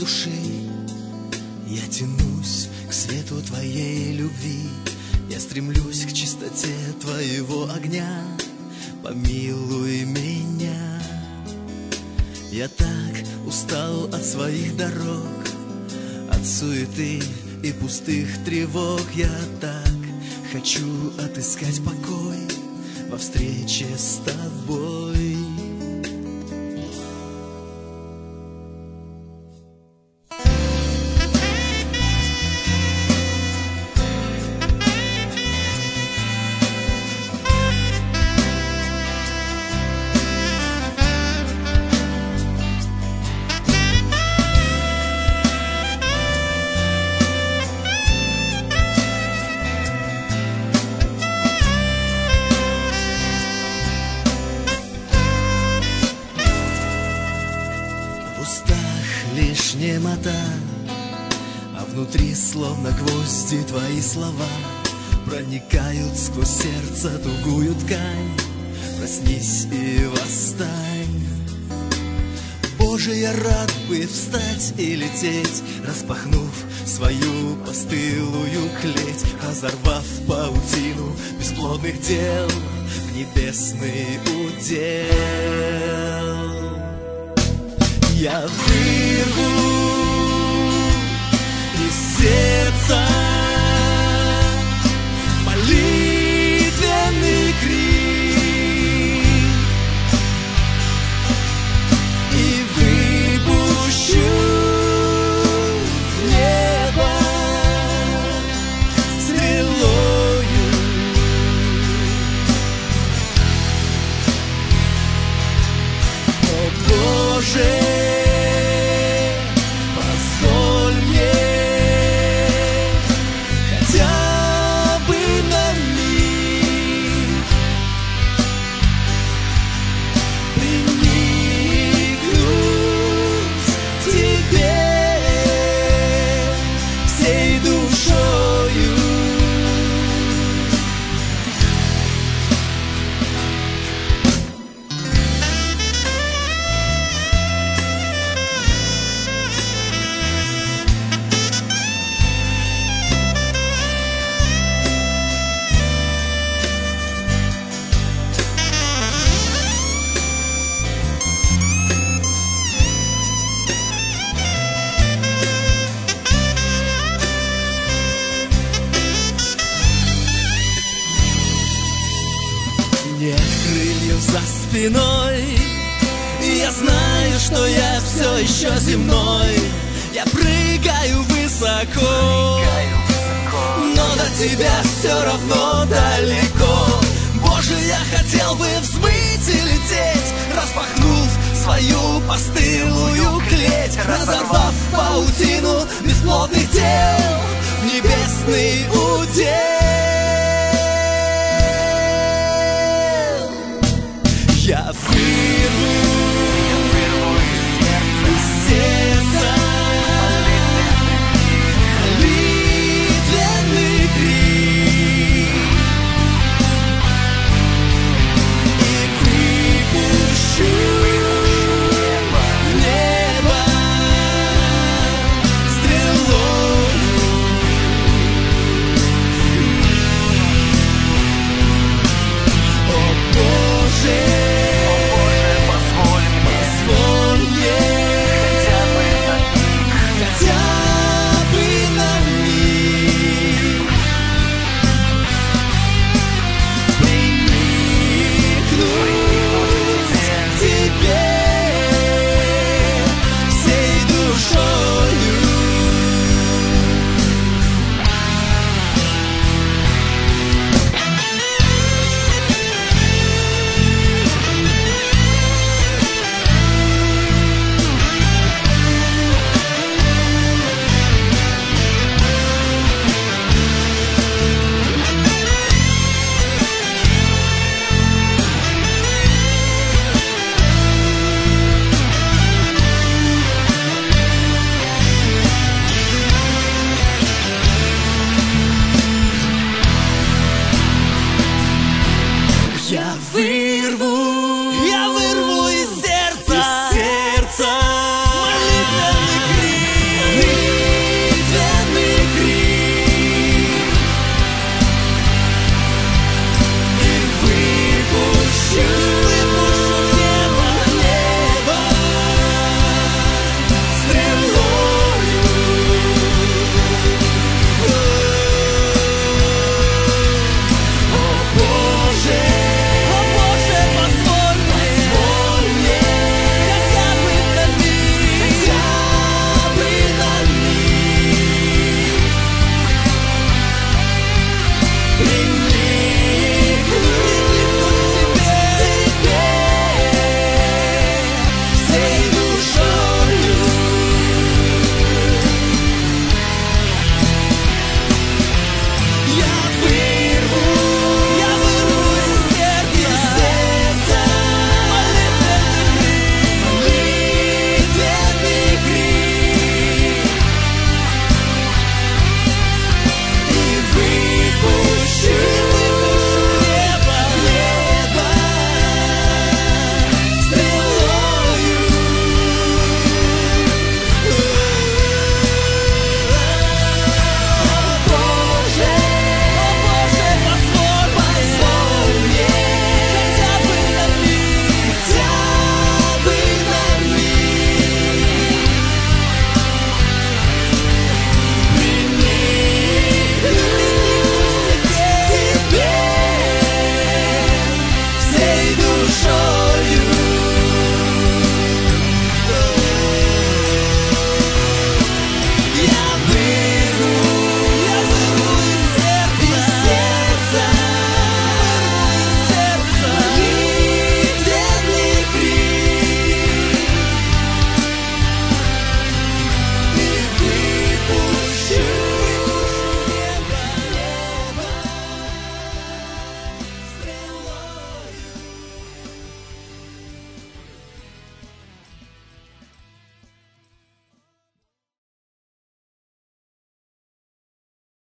души. Я тянусь к свету твоей любви, я стремлюсь к чистоте твоего огня. Помилуй меня. Я так устал от своих дорог, от суеты и пустых тревог. Я так хочу отыскать покой во встрече с тобой. Лишь немота, а внутри словно гвозди твои слова проникают сквозь сердце тугую ткань. Проснись и восстань. Боже, я рад бы встать и лететь, распахнув свою постылую клеть, разорвав паутину бесплодных дел в небесный удел. Я вырву из сердца молитвенный крик и выпущу в небо стрелою. О Боже, нет крыльев за спиной, и я знаю, что я все еще земной. Я прыгаю высоко, но до тебя все равно далеко. Боже, я хотел бы взмыть и лететь, распахнув свою постылую клеть, разорвав паутину бесплодных дел в небесный удел.